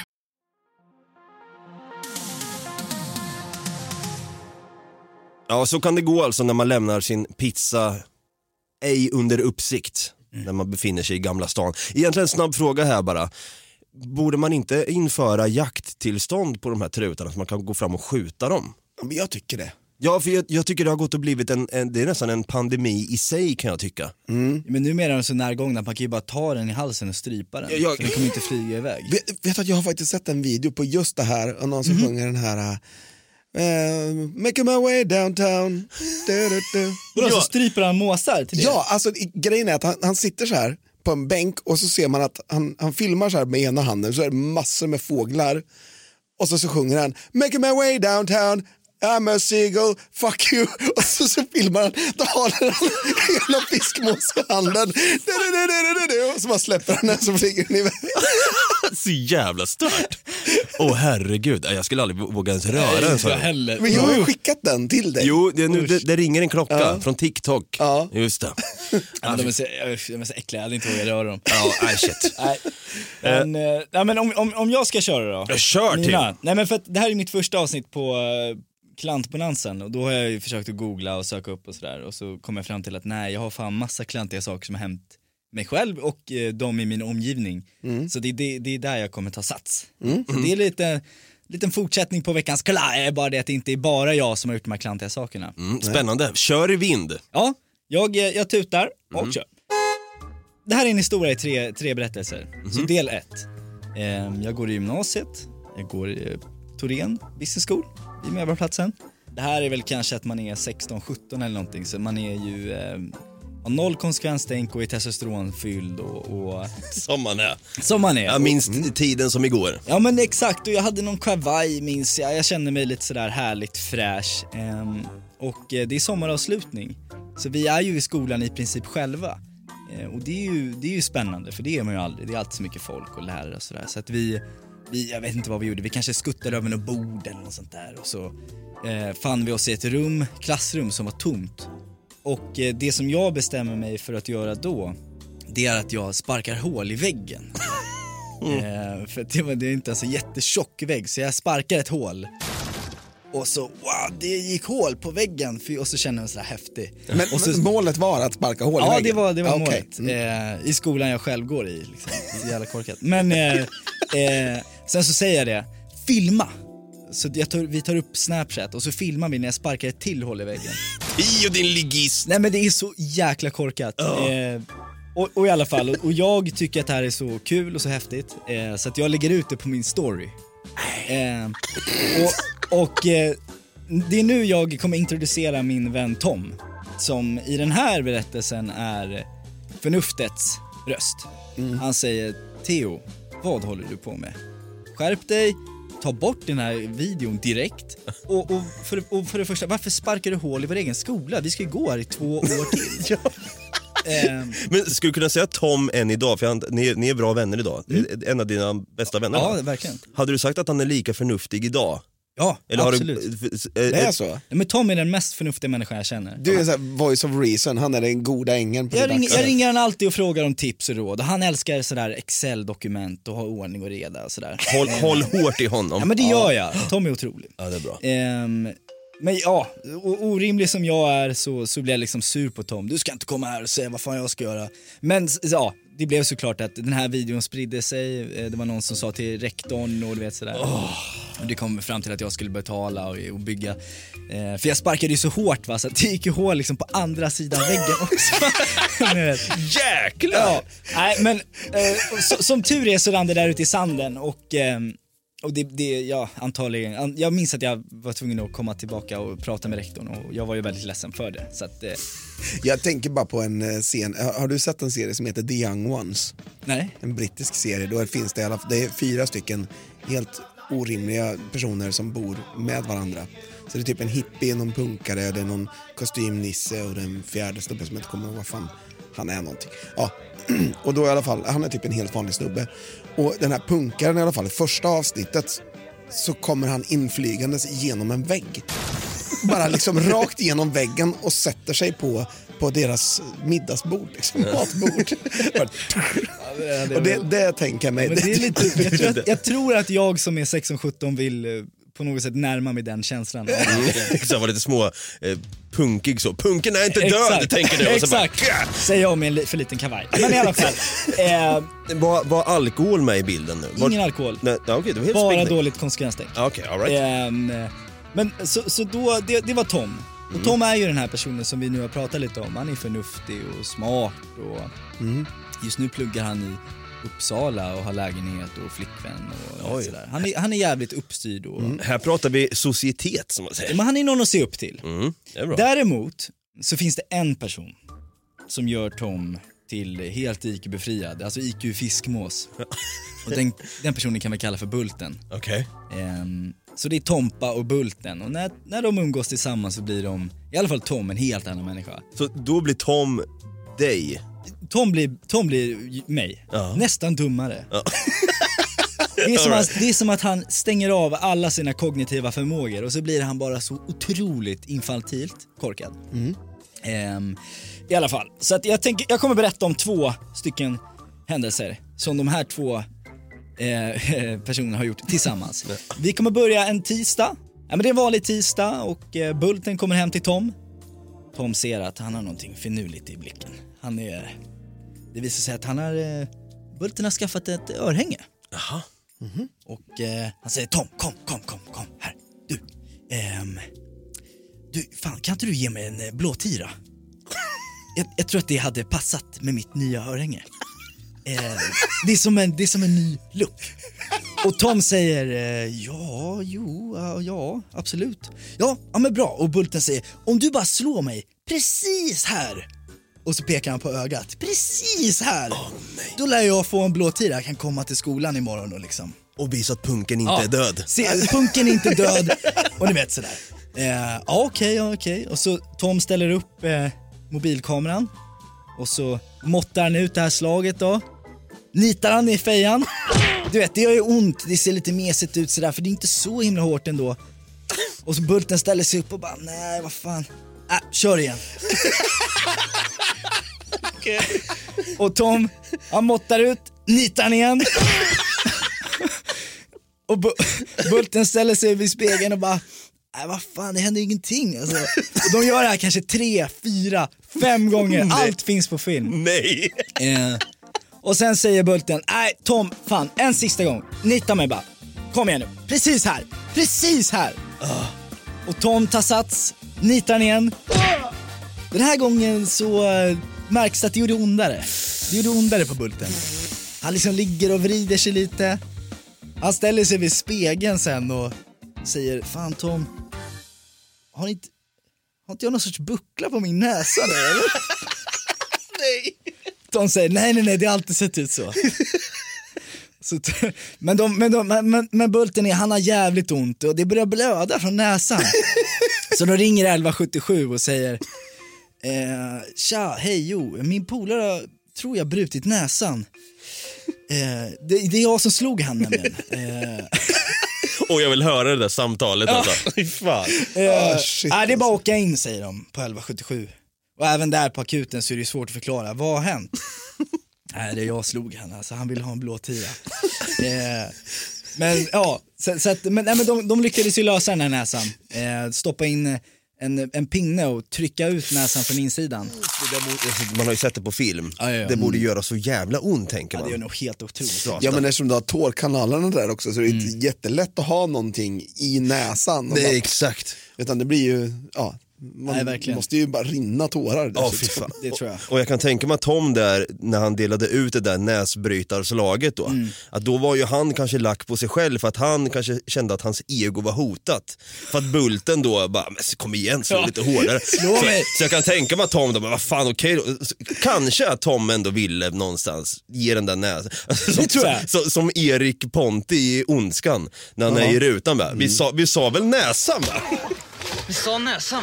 Ja, så kan det gå alltså när man lämnar sin pizza ej under uppsikt. Mm. När man befinner sig i Gamla stan. Egentligen en snabb fråga här bara. Borde man inte införa jakttillstånd på de här trutarna så man kan gå fram och skjuta dem? Ja, men jag tycker det. Ja, för jag, jag tycker det har gått och blivit en, en, det är nästan en pandemi i sig kan jag tycka. Mm. Men numera är de så närgångna att man kan ju bara ta den i halsen och strypa den. Jag, för den kommer inte flyga iväg. Vet, vet att jag har faktiskt sett en video på just det här och någon som mm. sjunger den här uh, Making my way downtown. Du, du, du. Bra, så stryper han måsar till det? Ja, alltså grejen är att han, han sitter så här på en bänk och så ser man att han, han filmar så här med ena handen så är det massor med fåglar och så, så sjunger han Making my way downtown. I'm a seagull, fuck you. Och så, så filmar han, då har han hela fiskmås i handen. Och så bara släpper han den så flyger den iväg. Så jävla stört. Åh oh, herregud, jag skulle aldrig våga ens röra den så. Heller. Men jag har ju skickat den till dig. Jo, det, nu, det, det ringer en klocka ja. från TikTok. Ja. Just det. Ja, de är så, de är så äckliga, jag hade inte vågat röra dem. Ja, nej shit. Nej. Men, uh, nej, men om, om, om jag ska köra då. Jag kör till. Mina, nej men för att det här är mitt första avsnitt på uh, klantbonansen och då har jag ju försökt att googla och söka upp och sådär och så kom jag fram till att nej, jag har fan massa klantiga saker som har hänt mig själv och eh, de i min omgivning. Mm. Så det, det, det är där jag kommer ta sats. Mm. Så det är lite liten fortsättning på veckans kla, bara det att det inte är bara jag som har gjort de här klantiga sakerna. Mm, spännande. Kör i vind. Ja, jag, jag tutar och mm. kör. Det här är en historia i tre, tre berättelser. Mm. Så del ett. Eh, jag går i gymnasiet, jag går i Torén Business School i Medborgarplatsen. Det här är väl kanske att man är sexton sjutton eller någonting, så man är ju eh, har noll konsekvenstänk och är testosteronfylld och, och som man är. Som man är. Jag minns mm. tiden som igår. Ja men exakt, och jag hade någon kavaj minns jag. Jag kände mig lite sådär härligt fräsch. Ehm, och eh, det är sommaravslutning. Så vi är ju i skolan i princip själva. Ehm, och det är, ju, det är ju spännande, för det är man ju aldrig. Det är alltid så mycket folk och lärare och sådär. Så att vi, vi, jag vet inte vad vi gjorde. Vi kanske skuttade över något bord eller något sånt där. Och så eh, fann vi oss i ett rum, klassrum som var tomt. Och eh, det som jag bestämmer mig för att göra då, det är att jag sparkar hål i väggen. Mm. Eh, för det, var, det är inte en så jättetjock vägg, så jag sparkar ett hål. Och så, wow, det gick hål på väggen. Och så känner jag sådär häftig. Men, och så, men målet var att sparka hål i ja, väggen? Ja, det var, det var ah, målet. Okay. Mm. Eh, I skolan jag själv går i. Liksom. Så jävla korkat. Men eh, eh, sen så säger jag det. Filma. Så jag tar, vi tar upp Snapchat och så filmar vi när jag sparkar ett till hål i väggen. Tio din ligist. Nej men det är så jäkla korkat. Oh. Eh, och, och i alla fall, och, och jag tycker att det här är så kul och så häftigt. Eh, så att jag lägger ut det på min story. Eh, och och eh, det är nu jag kommer introducera min vän Tom. Som i den här berättelsen är förnuftets röst. Mm. Han säger, Theo, vad håller du på med? Skärp dig. Ta bort den här videon direkt. Och, och, för, och för det första, varför sparkar du hål i vår egen skola? Vi ska ju gå här i två år till. ja. um, Men skulle du kunna säga Tom än idag? För han, ni, ni är bra vänner idag. Mm. En av dina bästa vänner. Ja, då. Verkligen. Hade du sagt att han är lika förnuftig idag? Ja, eller absolut. Har du, äh, det är så. Men Tom är den mest förnuftiga människan jag känner. Du är så här voice of reason, han är den goda ängeln på jag, ring, jag ringer han alltid och frågar om tips och råd. Han älskar sådär Excel-dokument och ha ordning och reda och sådär. Håll, håll hårt i honom. Ja men det gör jag, Tom är otrolig. Ja det är bra. um, Men ja, orimlig som jag är så, så blir jag liksom sur på Tom. Du ska inte komma här och säga vad fan jag ska göra. Men ja, det blev såklart att den här videon spridde sig. Det var någon som sa till rektorn och du vet sådär. Oh. Och det kom fram till att jag skulle betala och, och bygga. Eh, för jag sparkade ju så hårt va, så att det gick ju hål liksom på andra sidan väggen också. Jäklar! Ja, nej men eh, så, som tur är så rann det där ute i sanden och... Eh, Och det, det, ja, antagligen, jag minns att jag var tvungen att komma tillbaka och prata med rektorn och jag var ju väldigt ledsen för det. Så att, eh. Jag tänker bara på en scen, har du sett en serie som heter The Young Ones? Nej. En brittisk serie, då finns det i alla fall, det är fyra stycken helt orimliga personer som bor med varandra. Så det är typ en hippie, någon punkare, det är någon kostymnisse och den fjärde snubben som inte kommer ihåg vad fan han är någonting. Ja, och då i alla fall, han är typ en helt vanlig snubbe. Och den här punkaren i alla fall, i första avsnittet så kommer han inflygandes genom en vägg. Bara liksom rakt igenom väggen och sätter sig på, på deras middagsbord, liksom, matbord. Och det, det tänker jag mig. Men det är lite, jag, tror att, jag tror att jag som är sexton sjutton vill eh, på något sätt närma mig den känslan. Så var lite små eh, punkig så. Punken är inte död, Exakt. tänker du. Och så Exakt. bara, säger jag med en li- för liten kavaj. Men i alla fall. Eh, var, var alkohol med i bilden nu? Var, ingen alkohol. Nej, ja, okej, det var helt Bara spickning. dåligt konsekvenstänk. Okej, okay, all right. Eh, men så, så då, det, det var Tom. Och Mm. Tom är ju den här personen som vi nu har pratat lite om. Han är förnuftig och smart och Mm. just nu pluggar han i Uppsala och har lägenhet och flickvän och Oj. sådär. Han är, han är jävligt uppstyrd och... Mm. Här pratar vi societet som man säger. Men han är någon att se upp till. Mm, det är bra. Däremot så finns det en person som gör Tom till helt I Q-befriad, alltså I Q-fiskmås. Och den, den personen kan vi kalla för Bulten. Okej. Ehm, så det är Tompa och Bulten. Och när, när de umgås tillsammans så blir de, i alla fall Tom, en helt annan människa. Så då blir Tom dig? Tom blir, Tom blir mig. Ja. Nästan dummare. Ja. Det är, som All att, det är som att han stänger av alla sina kognitiva förmågor och så blir han bara så otroligt infantilt korkad. Mm. Ehm, I alla fall. Så att jag, tänker, jag kommer berätta om två stycken händelser som de här två eh, personerna har gjort tillsammans. Vi kommer börja en tisdag. Ja, men det är en vanlig tisdag och eh, Bulten kommer hem till Tom. Tom ser att han har någonting finurligt i blicken. Han är... Det visar sig att han har... Eh, Bulten har skaffat ett örhänge. Jaha. Mm-hmm. Och eh, han säger Tom, kom, kom, kom, kom, här. Du, ehm, du, fan, kan inte du ge mig en eh, blå tira? jag, jag tror att det hade passat med mitt nya örhänge. Eh, det, är som en, det är som en ny look. Och Tom säger, eh, ja, jo, ja, ja, absolut. Ja, ja, men bra. Och Bulten säger, om du bara slår mig precis här. Och så pekar han på ögat. Precis här. Oh, nej. Då lär jag få en blå tira. Jag kan komma till skolan imorgon och liksom. Och visa att punken inte Ja. är död. Se, punken är inte död. Och ni vet sådär. Eh, ja, okej, ja, okej. Och så Tom ställer upp eh, mobilkameran. Och så måttar han ut det här slaget då. Nitar han i fejan. Du vet, det gör ju ont. Det ser lite mesigt ut sådär. För det är inte så himla hårt ändå. Och så Bulten ställer sig upp och bara, nej, vad fan. Äh, kör igen. Okay. Och Tom, han måttar ut, nitar han igen. Och Bu- Bulten ställer sig vid spegeln och bara, nej vad fan, det händer ingenting alltså. Och de gör det här kanske tre, fyra, fem gånger. Allt finns på film. Nej. eh, Och sen säger Bulten, nej Tom, fan, en sista gång. Nita mig bara, kom igen nu. Precis här, precis här. uh. Och Tom tar sats, nitar han igen. Den här gången så uh, märks att det gjorde ondare. Det gjorde ondare på Bulten. Han liksom ligger och vrider sig lite. Han ställer sig vid spegeln sen och säger, fan Tom, har inte, har inte jag någon sorts buckla på min näsa där eller? Nej. Tom säger, nej nej nej, det har alltid sett ut så. så t- men, de, men, de, men, men Bulten är, han har jävligt ont och det börjar blöda från näsan. Så de ringer elva sjuttiosju och säger, eh, tja, hej, jo, min polare tror jag brutit näsan. Eh, det, det är jag som slog han nämligen. Eh, Och jag vill höra det där samtalet alltså. Fy fan. eh, Oh, shit, nej, det är bara att åka in, säger de på elva sjuttiosju. Och även där på akuten så är det svårt att förklara, vad har hänt? Nej, det är jag slog han, alltså han ville ha en blå tira. eh, men ja, så, så att, men, nej, men de, de lyckades ju lösa den här näsan. Eh, stoppa in en, en pinne och trycka ut näsan från insidan. Det där borde, man har ju sett det på film. Ja, ja, ja. Det borde göra så jävla ont, tänker Ja, man. det är nog helt otroligt. Ja, men eftersom du har tårkanalerna där också så är det mm. inte jättelätt att ha någonting i näsan. Det är bara, exakt. utan det blir ju, ja, man Nej, verkligen. måste ju bara rinna tårar. Ja, fy fan. Det tror jag. Och jag kan tänka mig att Tom där, när han delade ut det där näsbrytarslaget då, mm. att då var ju han kanske lack på sig själv för att han kanske kände att hans ego var hotat. För att Bulten då bara, men kom igen, slå Ja. lite hårdare. Slå så, mig. så jag kan tänka mig att Tom då, men vad fan, okej okay, kanske att Tom ändå ville någonstans ge den där näsan. Alltså, som, det tror jag. Som, som Erik Ponti i Ondskan, när han Ja. är i rutan bara, Mm. vi, sa, vi sa väl näsan va? Vi sa näsan.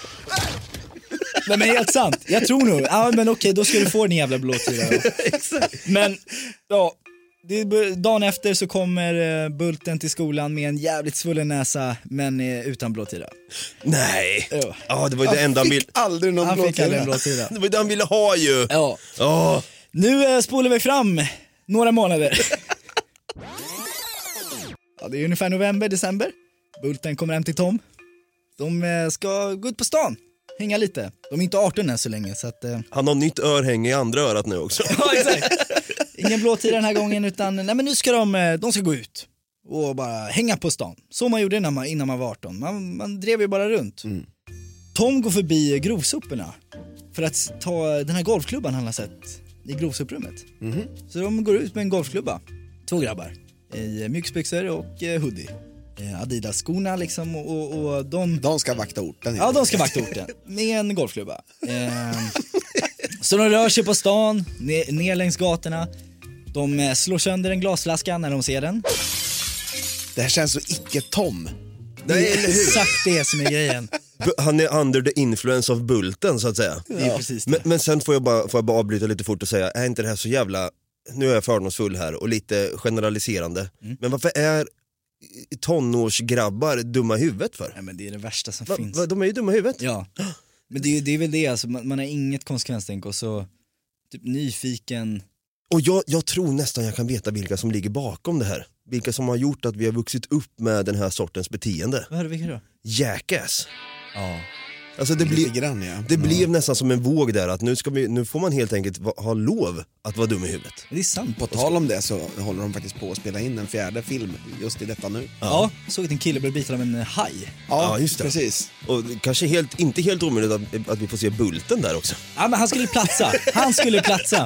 Nej, men helt sant. Jag tror nog, ja men okej, då ska du få den jävla blåtira. Men ja, det är, dagen efter så kommer eh, Bulten till skolan med en jävligt svullen näsa, men eh, utan blåtira. Nej. Ja, ja det var ju det enda han ville. Aldrig någon Han fick aldrig en blåtira. blåtira. Det var ju det han ville ha ju. Ja. Oh. Nu eh, spolar vi fram några månader. Ja, det är ungefär november, december. Bulten kommer hem till Tom. De eh, ska gå ut på stan, hänga lite. De är inte arton än så länge så att, eh... Han har nytt örhänge i andra örat nu också. Ja, exakt. Ingen blåtira den här gången utan nej, men nu ska de, de ska gå ut och bara hänga på stan. Så man gjorde innan man, innan man var arton. Man, man drev ju bara runt. Mm. Tom går förbi grovsoporna för att ta den här golfklubban han har sett i grovsoprummet. Mm. Så de går ut med en golfklubba. Två grabbar i mjukisbyxor och eh, hoodie. Eh, Adidas-skorna liksom och, och, och de... De ska vakta orten. Ja, de ska vakta orten med en golfklubba. Eh, så de rör sig på stan, ner, ner längs gatorna. De eh, slår sönder en glasflaska när de ser den. Det här känns så icke-Tom. Det är exakt det som är grejen. Han är under the influence of Bulten så att säga. Det är precis det. Men, men sen får jag, bara, får jag bara avbryta lite fort och säga, är inte det här så jävla, nu är jag fördomsfull här och lite generaliserande, mm. men varför är tonårsgrabbar dumma i huvudet för? Ja, men det är det värsta som va, finns. Va, de är ju dumma i huvudet. Ja, men det är, det är väl det alltså, man, man har inget konsekvenstänk och så typ nyfiken. Och jag, jag tror nästan jag kan veta vilka som ligger bakom det här. Vilka som har gjort att vi har vuxit upp med den här sortens beteende. Vad är det, vilka då? Jackass. Ja. Alltså det, bli, grann, ja. det blev ja. nästan som en våg där att nu, ska vi, nu får man helt enkelt va, ha lov att vara dum i huvudet. Det är sant. På tal om det så håller de faktiskt på att spela in en fjärde film just i detta nu. Ja, ja, såg att en kille blev biten av en haj. Ja, ja just det. Precis. Och kanske helt, inte helt omöjligt att, att vi får se Bulten där också. Ja, men han skulle platsa. Han skulle platsa.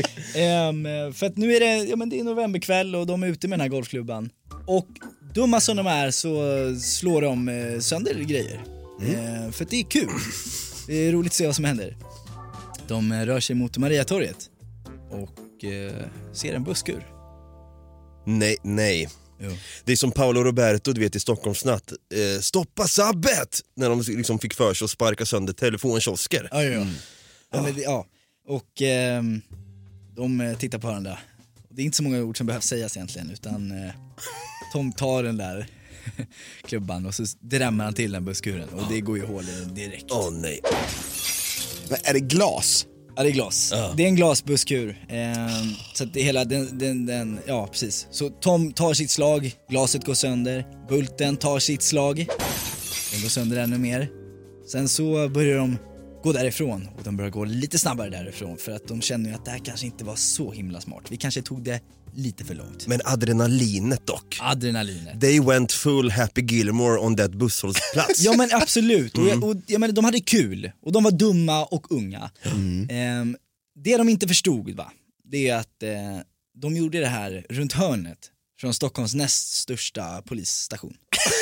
um, för att nu är det, ja, men det är novemberkväll och de är ute med den här golfklubban. Och dumma som de är så slår de eh, sönder grejer. Mm. Eh, för att det är kul. Det är roligt att se vad som händer. De eh, rör sig mot Mariatorget och eh, ser en busskur. Nej, nej. Jo. Det är som Paolo Roberto, du vet, i Stockholmsnatt. Eh, stoppa sabbet! När de liksom fick för sig att sparka sönder telefonkiosker. Ja, ja, ja. Mm. Ja, men det, ja. Och eh, de tittar på varandra. Det är inte så många ord som behövs sägas egentligen, utan eh, Tom tar den där klubban och så drämmer han till den busskuren och det går ju hål i den direkt. Åh oh, nej. Men är det glas? Ja, det är glas. Ja. Det är en glasbusskur. Eh, så att det hela den, den, den, ja precis. Så Tom tar sitt slag, glaset går sönder. Bulten tar sitt slag. Den går sönder ännu mer. Sen så börjar de gå därifrån och de börjar gå lite snabbare därifrån för att de känner ju att det här kanske inte var så himla smart. Vi kanske tog det lite för långt. Men adrenalinet dock. Adrenalinet. They went full Happy Gilmore on that busshållplats. Ja men absolut. Mm. Och, jag, och jag menar, de hade kul och de var dumma och unga. Mm. Eh, det de inte förstod va, det är att eh, de gjorde det här runt hörnet från Stockholms näst största polisstation.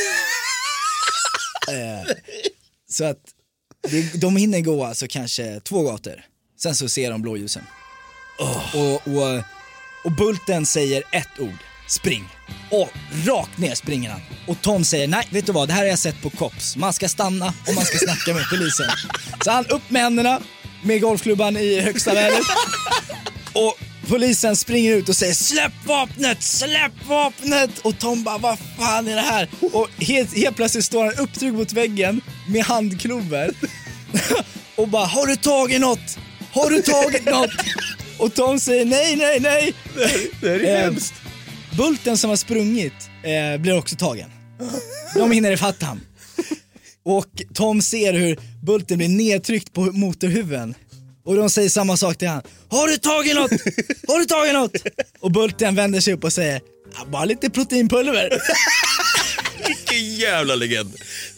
eh, så att det, de hinner gå alltså kanske två gator. Sen så ser de blåljusen. Oh. Och, och, och Bulten säger ett ord. Spring. Och rakt ner springer han. Och Tom säger, nej vet du vad, det här har jag sett på Cops. Man ska stanna och man ska snacka med polisen. Så han upp med händerna med golfklubban i högsta väder. Och polisen springer ut och säger, släpp vapnet, släpp vapnet. Och Tom bara, vad fan är det här? Och helt, helt plötsligt står han upptryckt mot väggen med handklover. Och bara, har du tagit något? Har du tagit något? Och Tom säger, nej, nej, nej. Det är eh, hemskt. Bulten som har sprungit eh, blir också tagen. De hinner ifatt han. Och Tom ser hur Bulten blir nedtryckt på motorhuven. Och de säger samma sak till han. Har du tagit något? Har du tagit något? Och Bulten vänder sig upp och säger, bara lite proteinpulver. Vilken jävla legend.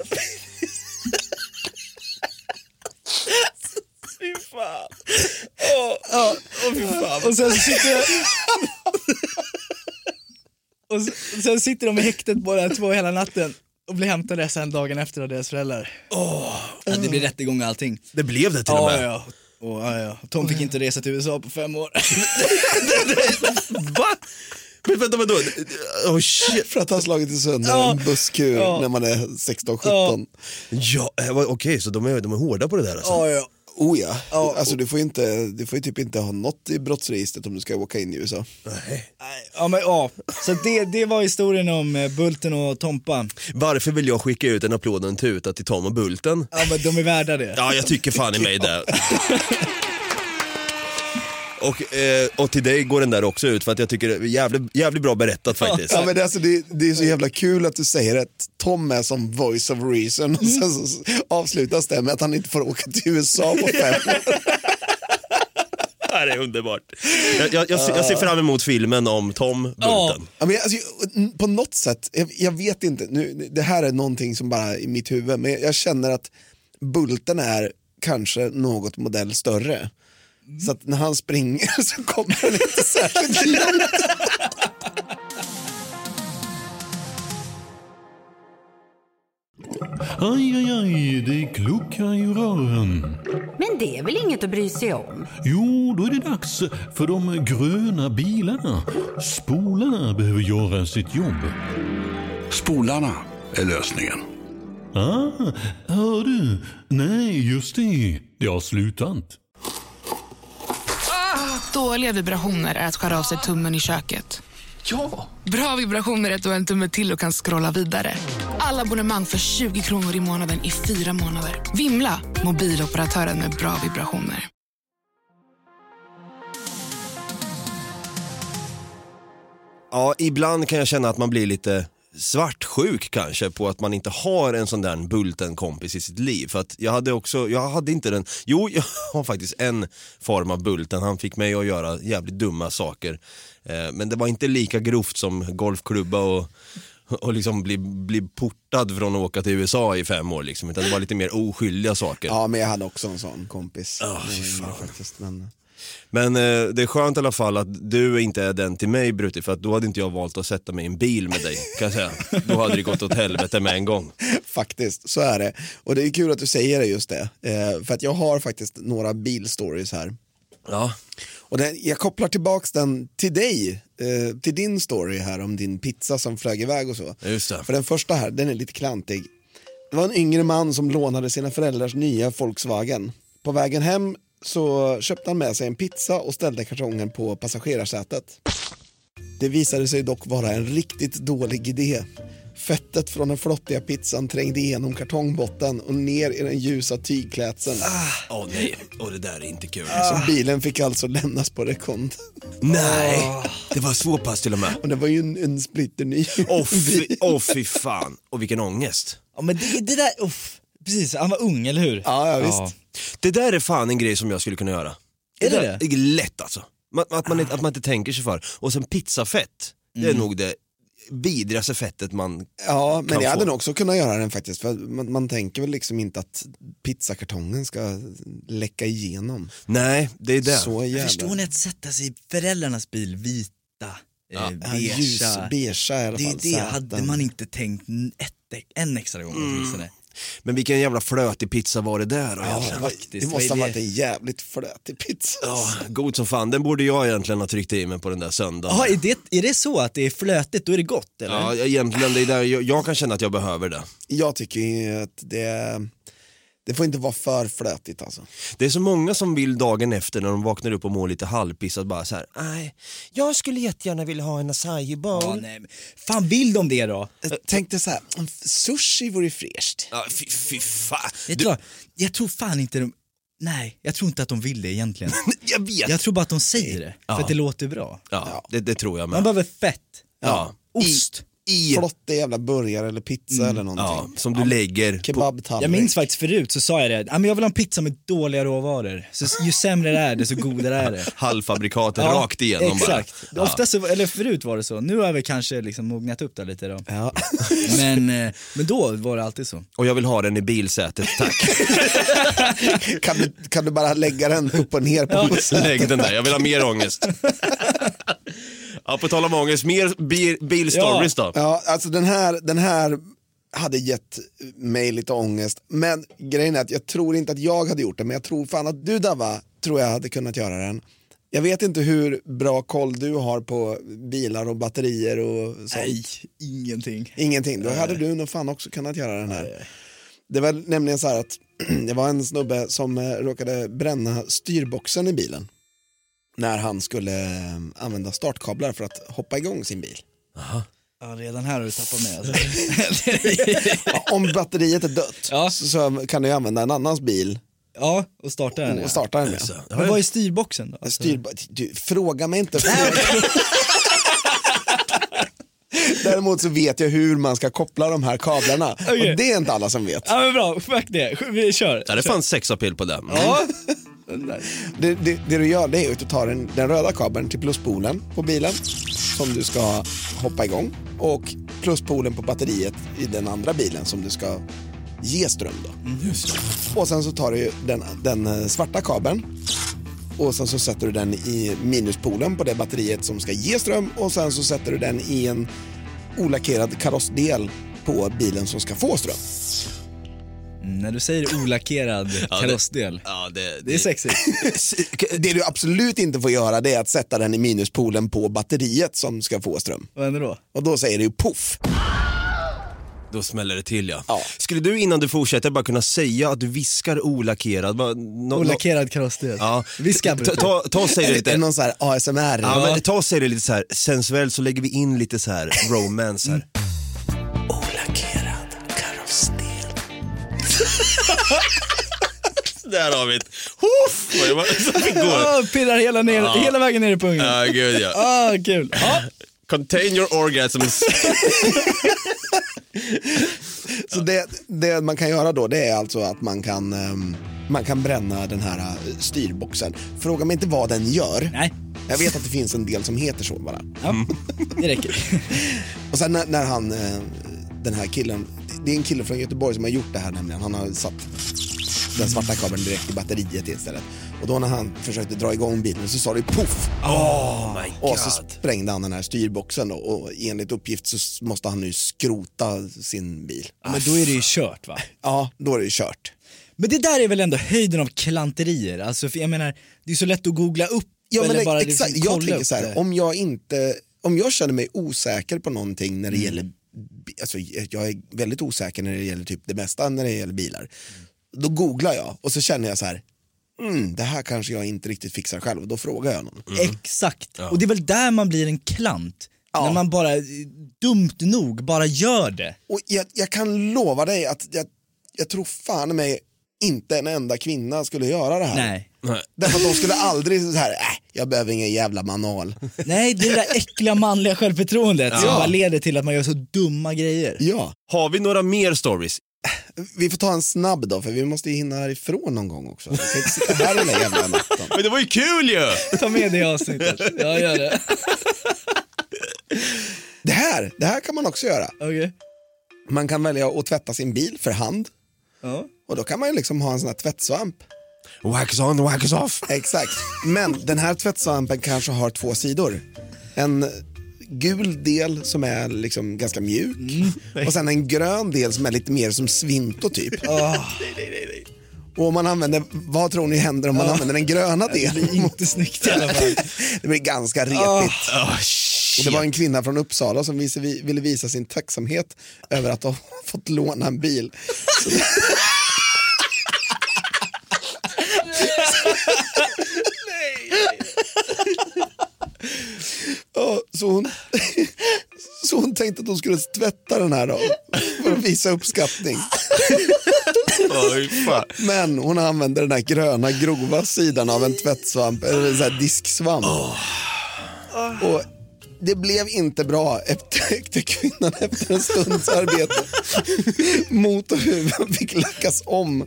Fy fan. Åh, oh, oh, fy fan. Och sen sitter jag... Och sen sitter de i häktet båda två hela natten och blir hämtade sen dagen efter av deras föräldrar. Oh. Ja, det blir rättegång och allting. Det blev det till ja, och med. Ja, och, ja, ja. Tom fick inte resa till U S A på fem år. Va? Men vänta, vadå? Oh shit. För att ha slagit i sönder ja. en busskur ja. när man är sexton sjutton. Ja, ja okej, okay, så de är, de är hårda på det där alltså. Ja, ja. Oh ja, ja alltså du får ju inte, du får ju typ inte ha något i brottsregistret om du ska åka in i U S A. Nej. Ja, men ja, så det, det var historien om Bulten och Tompa. Varför vill jag skicka ut en applåd och en tuta till Tom och Bulten? Ja, men de är värda det. Ja, jag tycker fan i mig det. Och, eh, och till dig går den där också ut för att jag tycker det är jävligt, jävligt bra berättat faktiskt. Ja, men det, alltså, det, det är så jävla kul att du säger att Tom är som voice of reason och sen så avslutas det med att han inte får åka till U S A på fem år. Det är underbart. Jag, jag, jag, ser, jag ser fram emot filmen om Tom Bulten. Ja, men alltså, på något sätt, jag, jag vet inte, nu, det här är någonting som bara i mitt huvud, men jag känner att Bulten är kanske något modell större. Mm. Så att när han springer så kommer han inte särskilt långt. Aj, aj, aj, det kluckar i rören. Men det är väl inget att bry sig om? Jo, då är det dags för de gröna bilarna. Spolarna behöver göra sitt jobb. Spolarna är lösningen. Ah, hör du? Nej, just det. Det har slutat. Dåliga vibrationer är att skära av sig tummen i köket. Ja! Bra vibrationer är att du har en tumme till och kan scrolla vidare. Alla abonnemang för tjugo kronor i månaden i fyra månader. Vimla! Mobiloperatören med bra vibrationer. Ja, ibland kan jag känna att man blir lite svartsjuk kanske på att man inte har en sån där Bulten-kompis i sitt liv. För att jag hade också, jag hade inte den, jo jag har faktiskt en form av Bulten, han fick mig att göra jävligt dumma saker. Eh, men det var inte lika grovt som golfklubba och, och liksom bli, bli portad från att åka till U S A i fem år liksom, utan det var lite mer oskyldiga saker. Ja, men jag hade också en sån kompis. Oh, fy fan. Faktiskt, men... Men eh, det är skönt i alla fall att du inte är den till mig, Brutti, för att då hade inte jag valt att sätta mig i en bil med dig, kan jag säga. Då hade det gått åt helvete med en gång. Faktiskt, så är det. Och det är kul att du säger det just det. Eh, för att jag har faktiskt några bilstories här. Ja. Och den, jag kopplar tillbaks den till dig, eh, till din story här om din pizza som flög iväg och så. Just det. För den första här, den är lite klantig. Det var en yngre man som lånade sina föräldrars nya Volkswagen. På vägen hem så köpte han med sig en pizza och ställde kartongen på passagerarsätet. Det visade sig dock vara en riktigt dålig idé. Fettet från den flottiga pizzan trängde igenom kartongbotten och ner i den ljusa tygklädseln. Åh ah. oh, nej, och det där är inte kul. Ah. Så bilen fick alltså lämnas på rekond. Nej, ah. det var så pass till och med. Och det var ju en, en splitterny. Åh oh, fy, oh, fy fan, och vilken ångest. Ja, men det, det där, uff. Precis, han var ung, eller hur? Ja, ja visst. Ja. Det där är fan en grej som jag skulle kunna göra. Är det det det? Det är lätt alltså. Att, att, man, att man inte tänker sig för. Och sen pizzafett, mm. det är nog det vidrigaste fettet man Ja, men kan jag få. hade nog också kunnat göra den faktiskt. För man, man tänker väl liksom inte att pizzakartongen ska läcka igenom. Nej, det är det. Så jävla. Förstår ni att sätta sig i föräldrarnas bil vita, ja. eh, beigea. Ljus, beigea i alla fall. Det, det hade man inte tänkt ett, en extra gång. Mm. Men vilken jävla flötig pizza var det där? Ja, ja, faktiskt. Det måste ha varit en jävligt flötig pizza. Ja, god som fan. Den borde jag egentligen ha tryckt i mig på den där söndagen. Jaha, är det, är det så att det är flötigt, då är det gott eller? Ja, egentligen det är där jag, jag kan känna att jag behöver det. Jag tycker att det, det får inte vara för flötigt alltså. Det är så många som vill dagen efter när de vaknar upp och mår lite halvpissat bara så här: nej, jag skulle jättegärna vilja ha en acai bowl. Ja, nej. Fan, vill de det då? Jag tänkte så här, sushi vore fräscht. Ja, fy, fy fan. Jag, du... tror, jag tror fan inte de... Nej, jag tror inte att de vill det egentligen. Jag vet. Jag tror bara att de säger det, ja. för att det låter bra. Ja, det, det tror jag med. Man behöver fett. Ja. Ost. I... Flottig jävla burgare eller pizza mm. eller någonting. Ja, som du ja. lägger kebabtallrik. Jag minns faktiskt förut så sa jag det, jag vill ha en pizza med dåliga råvaror. Så ju sämre det är det, så godare är det. Halvfabrikaten ja, rakt igenom exakt. bara. Ofta så, eller förut var det så. Nu har vi kanske liksom mognat upp där lite då. Ja. Men, men då var det alltid så. Och jag vill ha den i bilsätet, tack. kan, du, kan du bara lägga den upp och ner på ja. bilsätet? Lägg den där, jag vill ha mer ångest. Ja, på tal om ångest, mer bil, bilstories ja. då. Ja, alltså den här, den här hade gett mig lite ångest. Men grejen är att jag tror inte att jag hade gjort det. Men jag tror fan att du, Dava, tror jag hade kunnat göra den. Jag vet inte hur bra koll du har på bilar och batterier och sånt. Nej, ingenting. Ingenting, då hade du nog fan också kunnat göra den här. Det var nämligen så här att det var en snubbe som eh, råkade bränna styrboxen i bilen när han skulle eh, använda startkablar för att hoppa igång sin bil. Aha. Ja, redan här har du tappat med. Alltså. Ja, om batteriet är dött ja. så, så kan du använda en annans bil. Ja, och starta den. Och starta den med. Ja. Men vad är styrboxen då? Alltså... Styrbo- du, fråga mig inte. Däremot så vet jag hur man ska koppla de här kablarna. Okay. Och det är inte alla som vet. Ja men bra, fuck det. Vi kör. Ja, det fanns sexapil på den. Ja. det, det, det du gör det är att du tar den, den röda kabeln till pluspolen på bilen som du ska hoppa igång. Och pluspolen på batteriet i den andra bilen som du ska ge ström då. Mm. Just det. Och sen så tar du den, den svarta kabeln och sen så sätter du den i minuspolen på det batteriet som ska ge ström och sen så sätter du den i en olackerad karossdel på bilen som ska få ström. Mm, när du säger olackerad ja, karossdel, det, ja, det, det, det är sexigt. Det du absolut inte får göra det är att sätta den i minuspolen på batteriet som ska få ström. Vad händer då? Och då säger det ju puff. Då smäller det till, ja. ja. Skulle du innan du fortsätter bara kunna säga att du viskar olackerad? Bara, no, olackerad no... karossdel. Ja. Viskar ta, ta, ta och säg det lite. Någon så här A S M R. Ja, ja. Men ta och säg det lite så här sensuellt så lägger vi in lite så här romance här. Mm. Olackerad karossdel. Där har vi ett huff. Oh, pillar hela, ner, ja. hela vägen ner i pungen. Ja, gud ja. Ah, kul. Ah. Contain your orgasms. Så det, det man kan göra då det är alltså att man kan, um, man kan bränna den här styrboxen. Fråga mig inte vad den gör. Nej. Jag vet att det finns en del som heter så bara. Ja, det räcker. Och sen när, när han, den här killen, det är en kille från Göteborg som har gjort det här nämligen. Han har satt den svarta kabeln direkt i batteriet istället. Och då när han försökte dra igång bilen så sa det puff. Oh my God. Och så sprängde han den här styrboxen då, och enligt uppgift så måste han nu skrota sin bil. Ja, men då är det ju kört va? Ja, då är det ju kört. Men det där är väl ändå höjden av klanterier. Alltså för jag menar, det är så lätt att googla upp. Ja, eller men bara exakt, liksom jag tänker så här, om jag inte, om jag känner mig osäker på någonting när det mm. gäller, alltså jag är väldigt osäker när det gäller typ det mesta när det gäller bilar. Mm. Då googlar jag och så känner jag så här, mm, det här kanske jag inte riktigt fixar själv. Och då frågar jag någon. Mm. Exakt, ja. Och det är väl där man blir en klant. Ja. När man bara, dumt nog, bara gör det. Och jag, jag kan lova dig att jag, jag tror fan mig inte en enda kvinna skulle göra det här. Nej. Därför att de skulle aldrig så här, äh, jag behöver ingen jävla manual. Nej, det är det där äckliga manliga självförtroendet ja. som bara leder till att man gör så dumma grejer. Ja. Har vi några mer stories? Vi får ta en snabb då, för vi måste ju hinna härifrån någon gång också. Vi kan inte sitta här hela jävla natten. Men det var ju kul ju! Ta med det i avsnittet. Ja, gör det. Det här, det här kan man också göra. Okay. Man kan välja att tvätta sin bil för hand. Ja. Och då kan man ju liksom ha en sån här tvättsvamp. Wax on, wax off. Exakt. Men den här tvättsvampen kanske har två sidor. En gul del som är liksom ganska mjuk. Mm. Och sen en grön del som är lite mer som svinto typ. Oh. nej, nej, nej. Och om man använder, vad tror ni händer om man oh. använder den gröna delen? Det blir inte snyggt i alla fall. Det blir ganska repigt. Oh. Oh, och det var en kvinna från Uppsala som ville visa sin tacksamhet över att ha fått låna en bil. Så ja, så, hon, så hon tänkte att hon skulle tvätta den här då för att visa uppskattning. Oj, fan. Men hon använde den här gröna grova sidan av en tvättsvamp, eller så här disksvamp. Oh. Och det blev inte bra, upptäckte kvinnan efter en stunds arbete. Motorhuven fick lackas om.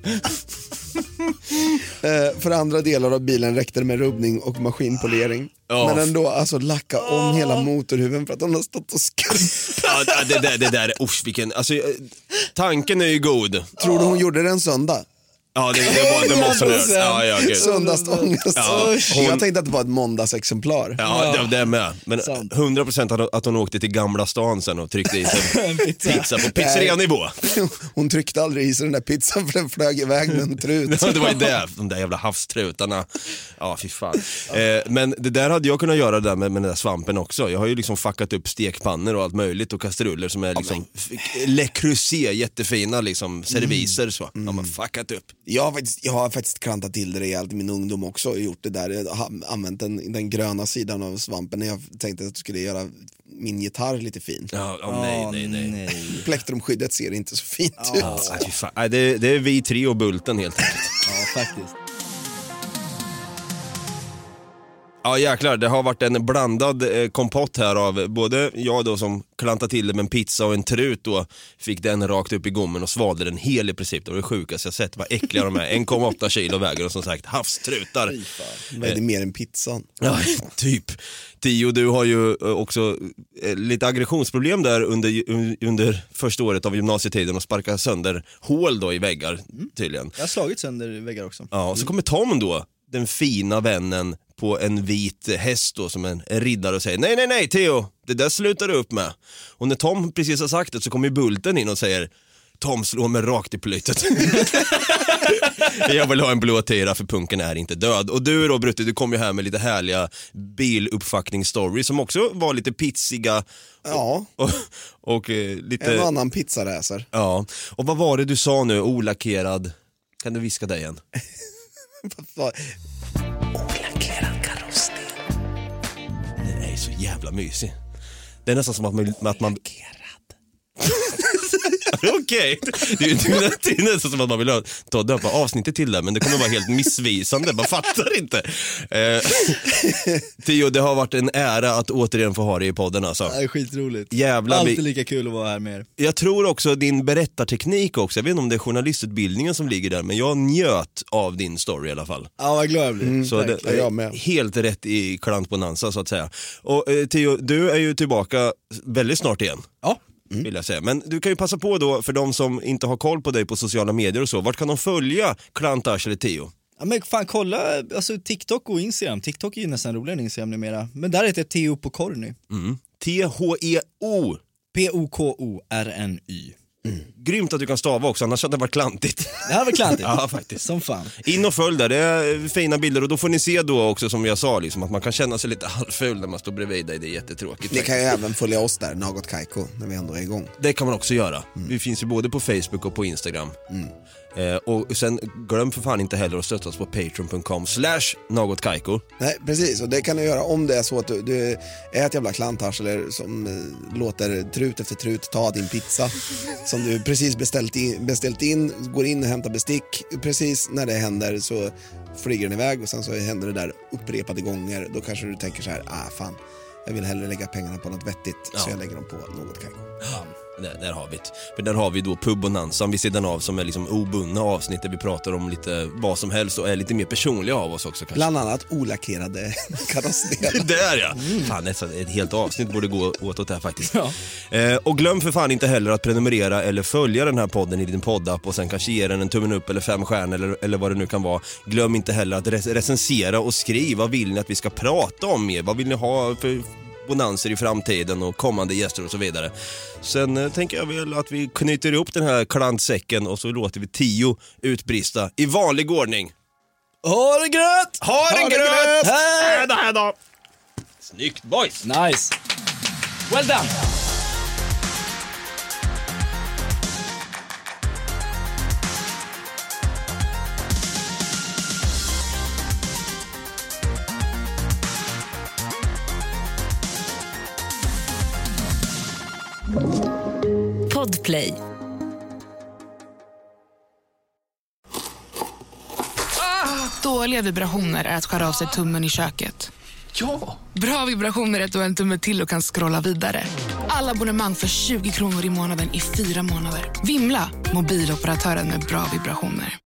eh, för andra delar av bilen räckte det med rubbning och maskinpolering. Oh. Men ändå alltså lacka om oh. hela motorhuven för att hon har stått och skruvat. Ja, det där, det där, usch vilken, alltså tanken är ju god. Tror du hon gjorde det en söndag? Ja, det, det, var, det måste du göra. Ja, ja, gud. Söndagsångest. Ja, hon... Jag tänkte att det var ett måndagsexemplar. Ja, det, det är med. Men hundra procent att hon åkte till Gamla stan sen och tryckte i sig pizza. pizza på pizzeria-nivå. Hon tryckte aldrig i sig den där pizzan för den flög iväg med en trut. Det var ju det, de där jävla havstrutarna. Ja, fy fan. Eh, men det där hade jag kunnat göra där med, med den där svampen också. Jag har ju liksom fuckat upp stekpannor och allt möjligt och kastruller som är liksom oh, Le Creuset, jättefina liksom serviser så. Mm. De har fuckat upp. Jag har faktiskt, jag har faktiskt krantat till det rejält i min ungdom också och gjort det där. Jag har använt den, den gröna sidan av svampen när jag tänkte att jag skulle göra min gitarr lite fin. Ja, oh, nej, nej, nej, nej. Plektrumskyddet ser inte så fint oh, ut. Nej, fan. Nej, det, det är vi tre och Bulten helt enkelt. Ja, faktiskt. Ja jäklar, det har varit en blandad eh, kompott här av både jag då som klantade till det med en pizza och en trut då fick den rakt upp i gommen och svalde den hel i princip. Det var det sjukaste jag sett, vad äckliga de är. en komma åtta kilo väger och som sagt havstrutar. Vad är det mer än pizzan? Ja, typ. Tio, du har ju också eh, lite aggressionsproblem där under, under första året av gymnasietiden och sparka sönder hål då i väggar tydligen. Jag har slagit sönder väggar också. Ja, och så kommer Tom då, den fina vännen på en vit häst då, som en, en riddare och säger nej, nej, nej Theo, det där slutar du upp med. Och när Tom precis har sagt det så kommer Bulten in och säger Tom slår mig rakt i plytet. Jag vill ha en blå tira för punken är inte död. Och du då Brutte, du kom ju här med lite härliga biluppfackningsstories som också var lite pizziga. Ja. Och, och, och lite... En annan pizzaräser. Ja. Och vad var det du sa nu, olackerad? Kan du viska det igen? Olackerad karossning. Den är så jävla mysig. Det är nästan som att man... Att man... Okej, okay. det, det, det är nästan som att man vill ta och döpa avsnittet till det, men det kommer vara helt missvisande, man fattar inte. Eh, Theo, det har varit en ära att återigen få ha dig i podden alltså. Det är skitroligt. Jävla alltid lika kul att vara här med er. Jag tror också din berättarteknik också, jag vet inte om det är journalistutbildningen som ligger där, men jag njöt av din story i alla fall. Ja, vad glad jag blir. Mm, så det är jag med. Helt rätt i klantbonanza så att säga. Och eh, Theo, du är ju tillbaka väldigt snart igen. Ja. Mm. Vill jag säga. Men du kan ju passa på då för de som inte har koll på dig på sociala medier och så. Vart kan de följa Klantash eller Theo? Ja men fan kolla, alltså TikTok och Instagram. TikTok är ju nästan roligare än Instagram numera. Men där heter Theo på Korny. Mm. T H E O P O K O R N Y. Mm. Grymt att du kan stava också, annars hade det varit klantigt. Det här var klantigt. Ja, faktiskt. Som fan. In och följ där, det är fina bilder och då får ni se då också som jag sa liksom, att man kan känna sig lite halvful när man står bredvid dig, det är jättetråkigt. Ni kan ju även följa oss där, Något Kaiko, när vi ändå är igång. Det kan man också göra. Mm. Vi finns ju både på Facebook och på Instagram. Mm. Eh, och sen glöm för fan inte heller att stötta oss på patreon dot com slash Något Kaiko. Nej, precis, och det kan du göra om det är så att du, du är ett jävla klantash eller som eh, låter trut efter trut ta din pizza som du precis beställt in, beställt in, går in och hämtar bestick. Precis när det händer så flyger den iväg och sen så händer det där upprepade gånger. Då kanske du tänker så här, ah fan, jag vill hellre lägga pengarna på något vettigt, ja. Så jag lägger dem på Något Kaiko. Ja. Där, där har vi det. För där har vi då Pubbonanza vid sidan av som är liksom obundna avsnitt där vi pratar om lite vad som helst och är lite mer personliga av oss också kanske. Bland annat olackerade karossdelar. Där ja! Mm. Fan, ett, ett helt avsnitt borde gå åt åt det här faktiskt. Ja. Eh, och glöm för fan inte heller att prenumerera eller följa den här podden i din poddapp och sen kanske ge den en tummen upp eller fem stjärnor eller, eller vad det nu kan vara. Glöm inte heller att rec- recensera och skriva. Vad vill ni att vi ska prata om mer? Vad vill ni ha för bonanser i framtiden och kommande gäster och så vidare. Sen eh, tänker jag väl att vi knyter ihop den här klantsäcken och så låter vi Tio utbrista i vanlig ordning. Ha det gröt! Ha det gröt! Hej då, hej då! Snyggt boys! Nice! Well done! Podplay. Ah, dåliga vibrationer är att skära av sig tummen i köket. Ja! Bra vibrationer är att du har en tumme till och kan scrolla vidare. Alla abonnemang för tjugo kronor i månaden i fyra månader. Vimla, mobiloperatören med bra vibrationer.